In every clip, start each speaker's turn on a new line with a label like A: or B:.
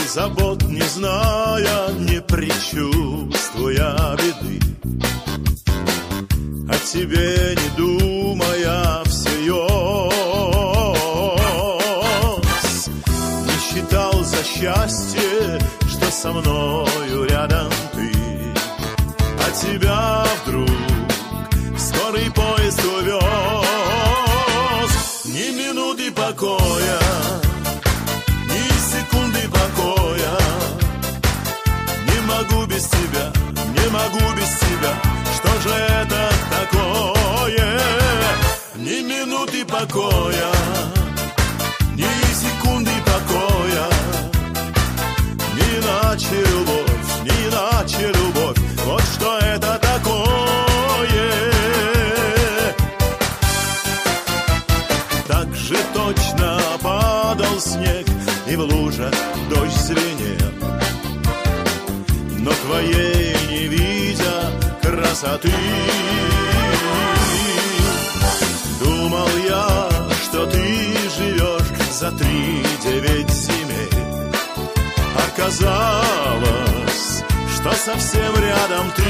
A: забот не зная, не предчувствуя беды, о тебе не думая всерьез, не считал за счастье, что со мною рядом ты, а тебя вдруг скорый поезд увез. Ни минуты покоя, ни секунды покоя, не могу без тебя, не могу без тебя. Что же это такое? Ни минуты покоя, ни секунды покоя, не иначе любовь, не иначе любовь. Вот что это такое. Так же точно падал снег, и в лужах дождь звенел, но твоей не видя красоты. Думал я, что ты живешь за 3-9 земель. Оказалось, что совсем рядом ты.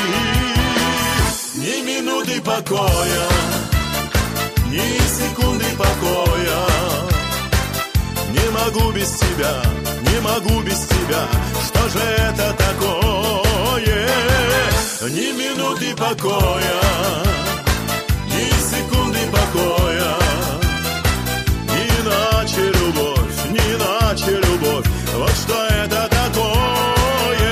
A: Ни минуты покоя, ни секунды покоя, не могу без тебя, не могу без тебя. Что же это такое? Ни минуты покоя, ни секунды покоя, не иначе любовь, не иначе любовь. Вот что это такое.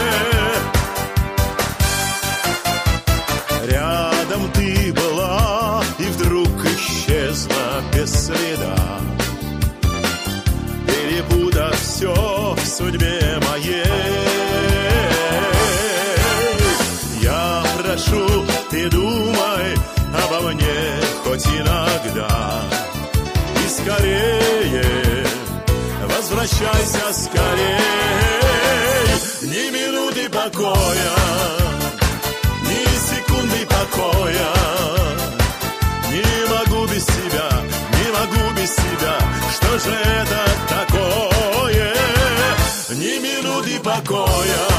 A: Рядом ты была и вдруг исчезла без следа, перепутав все в судьбе моей. Прошу, ты думай обо мне хоть иногда, и скорее, возвращайся скорее. Ни минуты покоя, ни секунды покоя, не могу без тебя, не могу без тебя. Что же это такое? Ни минуты покоя,